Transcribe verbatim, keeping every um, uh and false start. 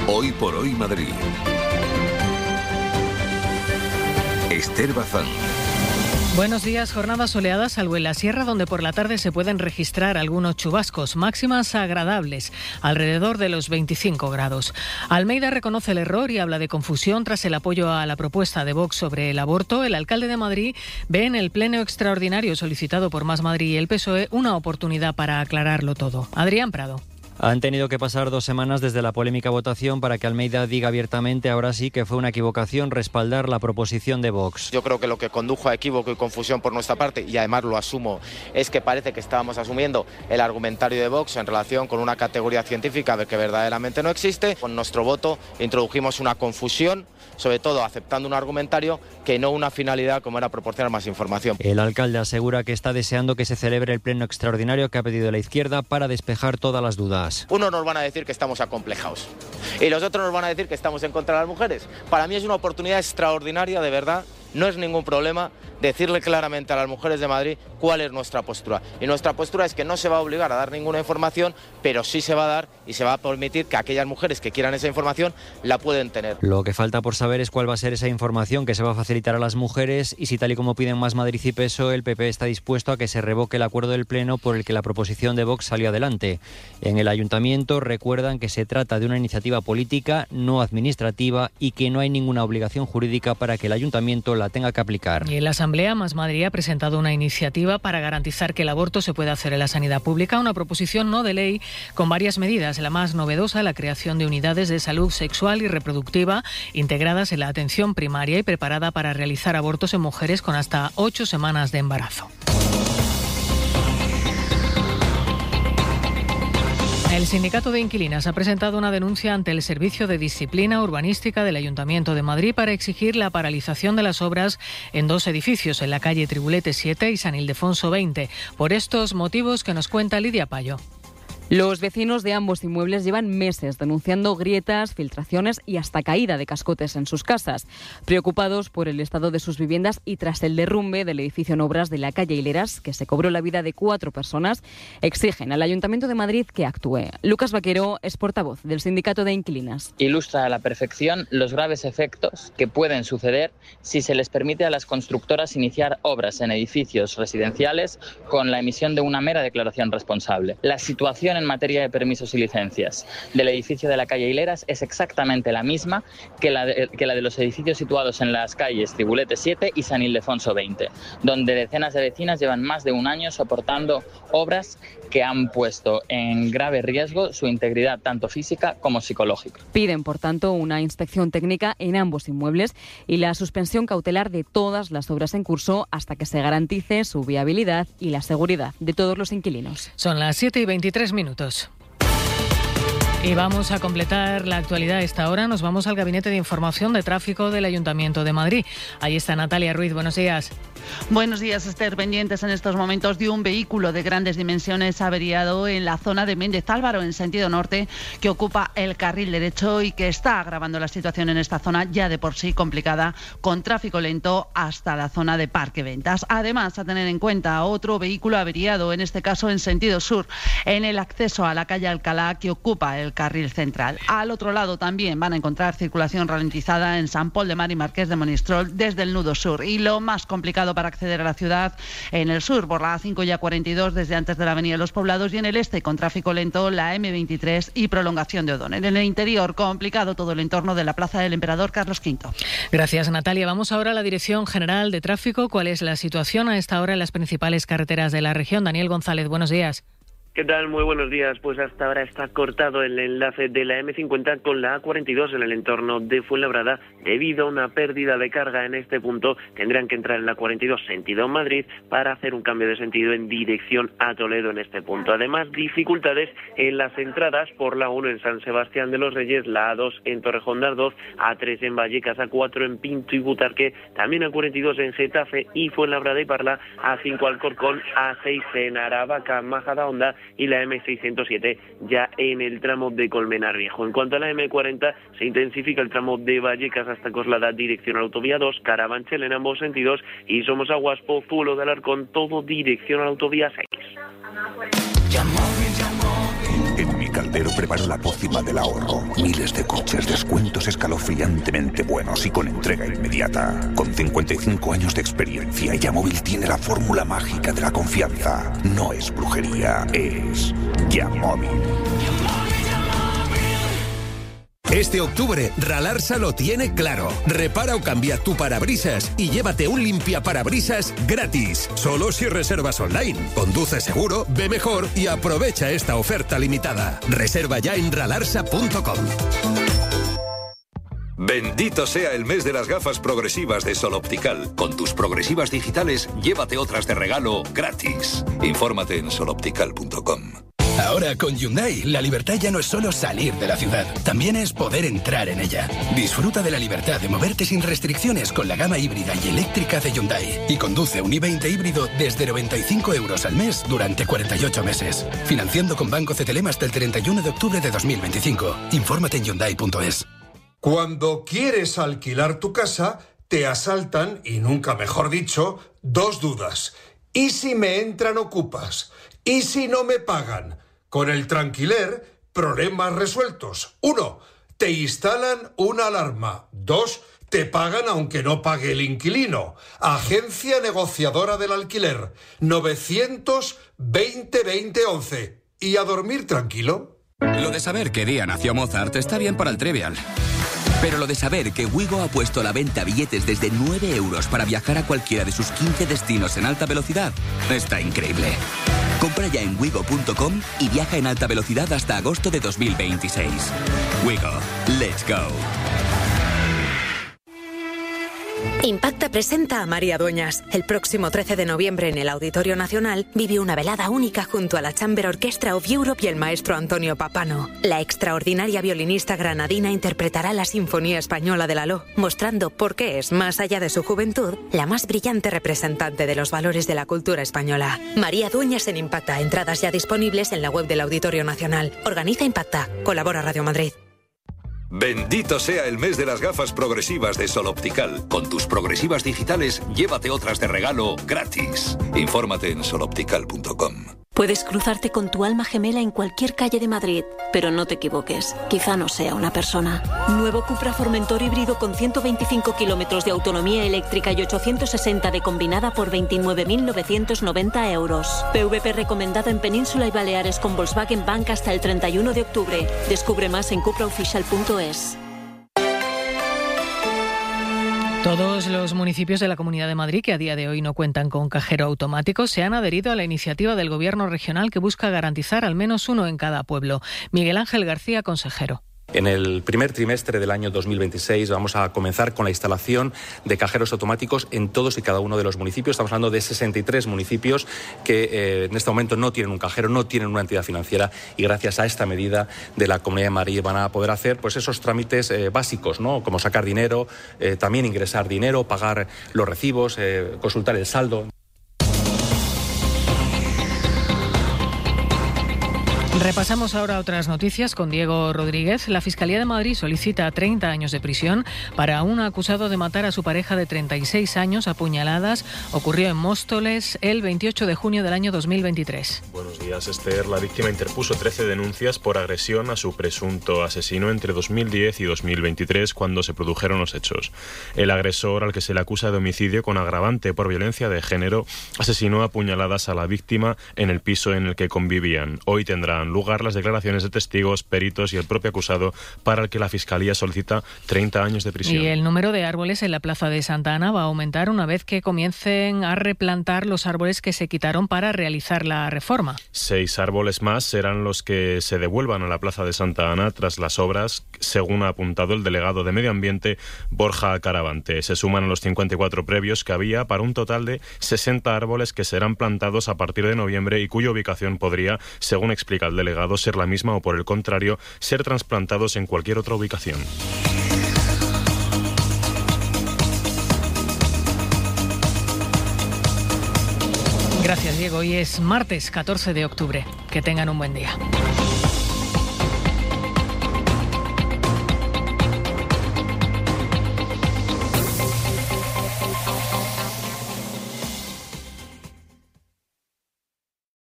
Hoy por hoy Madrid. Esther Bazán. Buenos días, jornada soleada, salvo en la sierra, donde por la tarde se pueden registrar algunos chubascos, máximas agradables, alrededor de los veinticinco grados. Almeida reconoce el error y habla de confusión tras el apoyo a la propuesta de Vox sobre el aborto. El alcalde de Madrid ve en el pleno extraordinario solicitado por Más Madrid y el P S O E una oportunidad para aclararlo todo. Adrián Prado. Han tenido que pasar dos semanas desde la polémica votación para que Almeida diga abiertamente, ahora sí, que fue una equivocación respaldar la proposición de Vox. Yo creo que lo que condujo a equívoco y confusión por nuestra parte, y además lo asumo, es que parece que estábamos asumiendo el argumentario de Vox en relación con una categoría científica que verdaderamente no existe. Con nuestro voto introdujimos una confusión, sobre todo aceptando un argumentario que no una finalidad como era proporcionar más información. El alcalde asegura que está deseando que se celebre el pleno extraordinario que ha pedido la izquierda para despejar todas las dudas. Unos nos van a decir que estamos acomplejados y los otros nos van a decir que estamos en contra de las mujeres. Para mí es una oportunidad extraordinaria, de verdad. No es ningún problema decirle claramente a las mujeres de Madrid cuál es nuestra postura. Y nuestra postura es que no se va a obligar a dar ninguna información, pero sí se va a dar y se va a permitir que aquellas mujeres que quieran esa información la pueden tener. Lo que falta por saber es cuál va a ser esa información que se va a facilitar a las mujeres y si, tal y como piden Más Madrid y P S O E, el P P está dispuesto a que se revoque el acuerdo del Pleno por el que la proposición de Vox salió adelante. En el Ayuntamiento recuerdan que se trata de una iniciativa política, no administrativa, y que no hay ninguna obligación jurídica para que el Ayuntamiento la tenga que aplicar. Y en la Asamblea, Más Madrid ha presentado una iniciativa para garantizar que el aborto se pueda hacer en la sanidad pública, una proposición no de ley con varias medidas. La más novedosa, la creación de unidades de salud sexual y reproductiva integradas en la atención primaria y preparada para realizar abortos en mujeres con hasta ocho semanas de embarazo. El Sindicato de Inquilinas ha presentado una denuncia ante el Servicio de Disciplina Urbanística del Ayuntamiento de Madrid para exigir la paralización de las obras en dos edificios, en la calle Tribulete siete y San Ildefonso veinte. Por estos motivos que nos cuenta Lidia Payo. Los vecinos de ambos inmuebles llevan meses denunciando grietas, filtraciones y hasta caída de cascotes en sus casas. Preocupados por el estado de sus viviendas y tras el derrumbe del edificio en obras de la calle Hileras, que se cobró la vida de cuatro personas, exigen al Ayuntamiento de Madrid que actúe. Lucas Vaquero es portavoz del Sindicato de Inquilinas. Ilustra a la perfección los graves efectos que pueden suceder si se les permite a las constructoras iniciar obras en edificios residenciales con la emisión de una mera declaración responsable. La situación en materia de permisos y licencias del edificio de la calle Hileras es exactamente la misma que la de, que la de los edificios situados en las calles Tribulete siete y San Ildefonso veinte, donde decenas de vecinas llevan más de un año soportando obras que han puesto en grave riesgo su integridad tanto física como psicológica. Piden, por tanto, una inspección técnica en ambos inmuebles y la suspensión cautelar de todas las obras en curso hasta que se garantice su viabilidad y la seguridad de todos los inquilinos. Son las siete y veintitrés minutos. Y vamos a completar la actualidad a esta hora. Nos vamos al Gabinete de Información de Tráfico del Ayuntamiento de Madrid. Ahí está Natalia Ruiz. Buenos días. Buenos días, Esther. Pendientes en estos momentos de un vehículo de grandes dimensiones averiado en la zona de Méndez Álvaro, en sentido norte, que ocupa el carril derecho y que está agravando la situación en esta zona, ya de por sí complicada, con tráfico lento hasta la zona de Parque Ventas. Además, a tener en cuenta otro vehículo averiado, en este caso en sentido sur, en el acceso a la calle Alcalá, que ocupa el carril central. Al otro lado también van a encontrar circulación ralentizada en San Pol de Mar y Marqués de Monistrol desde el nudo sur. Y lo más complicado para acceder a la ciudad en el sur, por la A cinco y A cuarenta y dos desde antes de la Avenida de los Poblados, y en el este con tráfico lento la eme veintitrés y prolongación de Odón. En el interior complicado todo el entorno de la Plaza del Emperador Carlos quinto. Gracias, Natalia. Vamos ahora a la Dirección General de Tráfico. ¿Cuál es la situación a esta hora en las principales carreteras de la región? Daniel González, buenos días. ¿Qué tal? Muy buenos días. Pues hasta ahora está cortado el enlace de la eme cincuenta con la A cuarenta y dos en el entorno de Fuenlabrada debido a una pérdida de carga en este punto. Tendrán que entrar en la cuarenta y dos sentido Madrid para hacer un cambio de sentido en dirección a Toledo en este punto. Además, dificultades en las entradas por la uno en San Sebastián de los Reyes, la A dos en Torrejón de Ardoz, A tres en Vallecas, A cuatro en Pinto y Butarque, también A cuarenta y dos en Getafe y Fuenlabrada y Parla, A cinco Alcorcón, A seis en Aravaca, Majadahonda y la eme seiscientos siete ya en el tramo de Colmenar Viejo. En cuanto a la eme cuarenta, se intensifica el tramo de Vallecas hasta Coslada, dirección a la autovía dos, Carabanchel en ambos sentidos, y Somosaguas, Pozuelo de Alarcón, todo dirección a la autovía seis. En mi caldero preparo la pócima del ahorro. Miles de coches, descuentos escalofriantemente buenos y con entrega inmediata. Con cincuenta y cinco años de experiencia, Yamóvil tiene la fórmula mágica de la confianza. No es brujería, es Yamóvil. Este octubre, Ralarsa lo tiene claro. Repara o cambia tu parabrisas y llévate un limpiaparabrisas gratis. Solo si reservas online. Conduce seguro, ve mejor y aprovecha esta oferta limitada. Reserva ya en ralarsa punto com. Bendito sea el mes de las gafas progresivas de Sol Optical. Con tus progresivas digitales, llévate otras de regalo gratis. Infórmate en sol optical punto com. Ahora con Hyundai, la libertad ya no es solo salir de la ciudad, también es poder entrar en ella. Disfruta de la libertad de moverte sin restricciones con la gama híbrida y eléctrica de Hyundai. Y conduce un i veinte híbrido desde noventa y cinco euros al mes durante cuarenta y ocho meses. Financiando con Banco C T L M hasta el treinta y uno de octubre de dos mil veinticinco. Infórmate en hyundai punto es. Cuando quieres alquilar tu casa, te asaltan, y nunca mejor dicho, dos dudas. ¿Y si me entran ocupas? ¿Y si no me pagan? Con el Tranquiler, problemas resueltos. Uno, te instalan una alarma. Dos, te pagan aunque no pague el inquilino. Agencia negociadora del alquiler. novecientos veinte veinte once. ¿Y a dormir tranquilo? Lo de saber qué día nació Mozart está bien para el Trivial. Pero lo de saber que Wigo ha puesto a la venta billetes desde nueve euros para viajar a cualquiera de sus quince destinos en alta velocidad está increíble. Compra ya en wigo punto com y viaja en alta velocidad hasta agosto de dos mil veintiséis. Wigo, let's go. Impacta presenta a María Dueñas. El próximo trece de noviembre en el Auditorio Nacional vive una velada única junto a la Chamber Orchestra of Europe y el maestro Antonio Papano. La extraordinaria violinista granadina interpretará la Sinfonía Española de Lalo, mostrando por qué es, más allá de su juventud, la más brillante representante de los valores de la cultura española. María Dueñas en Impacta. Entradas ya disponibles en la web del Auditorio Nacional. Organiza Impacta. Colabora Radio Madrid. Bendito sea el mes de las gafas progresivas de Sol Optical. Con tus progresivas digitales, llévate otras de regalo gratis. Infórmate en sol optical punto com. Puedes cruzarte con tu alma gemela en cualquier calle de Madrid, pero no te equivoques, quizá no sea una persona. Nuevo Cupra Formentor híbrido con ciento veinticinco kilómetros de autonomía eléctrica y ochocientos sesenta de combinada por veintinueve mil novecientos noventa euros. P V P recomendado en Península y Baleares con Volkswagen Bank hasta el treinta y uno de octubre. Descubre más en cupra oficial punto es. Todos los municipios de la Comunidad de Madrid que a día de hoy no cuentan con cajero automático se han adherido a la iniciativa del Gobierno regional que busca garantizar al menos uno en cada pueblo. Miguel Ángel García, consejero. En el primer trimestre del año dos mil veintiséis vamos a comenzar con la instalación de cajeros automáticos en todos y cada uno de los municipios. Estamos hablando de sesenta y tres municipios que eh, en este momento no tienen un cajero, no tienen una entidad financiera, y gracias a esta medida de la Comunidad de Madrid van a poder hacer pues esos trámites eh, básicos, ¿no? Como sacar dinero, eh, también ingresar dinero, pagar los recibos, eh, consultar el saldo. Repasamos ahora otras noticias con Diego Rodríguez. La Fiscalía de Madrid solicita treinta años de prisión para un acusado de matar a su pareja de treinta y seis años a puñaladas. Ocurrió en Móstoles el veintiocho de junio del año dos mil veintitrés. Buenos días, Esther. La víctima interpuso trece denuncias por agresión a su presunto asesino entre dos mil diez y dos mil veintitrés, cuando se produjeron los hechos. El agresor, al que se le acusa de homicidio con agravante por violencia de género, asesinó a puñaladas a la víctima en el piso en el que convivían. Hoy tendrán lugar las declaraciones de testigos, peritos y el propio acusado, para el que la Fiscalía solicita treinta años de prisión. Y el número de árboles en la Plaza de Santa Ana va a aumentar una vez que comiencen a replantar los árboles que se quitaron para realizar la reforma. Seis árboles más serán los que se devuelvan a la Plaza de Santa Ana tras las obras, según ha apuntado el delegado de Medio Ambiente, Borja Caravante. Se suman a los cincuenta y cuatro previos que había, para un total de sesenta árboles que serán plantados a partir de noviembre y cuya ubicación podría, según explica el delegado, ser la misma o, por el contrario, ser trasplantados en cualquier otra ubicación. Gracias, Diego. Hoy es martes catorce de octubre. Que tengan un buen día.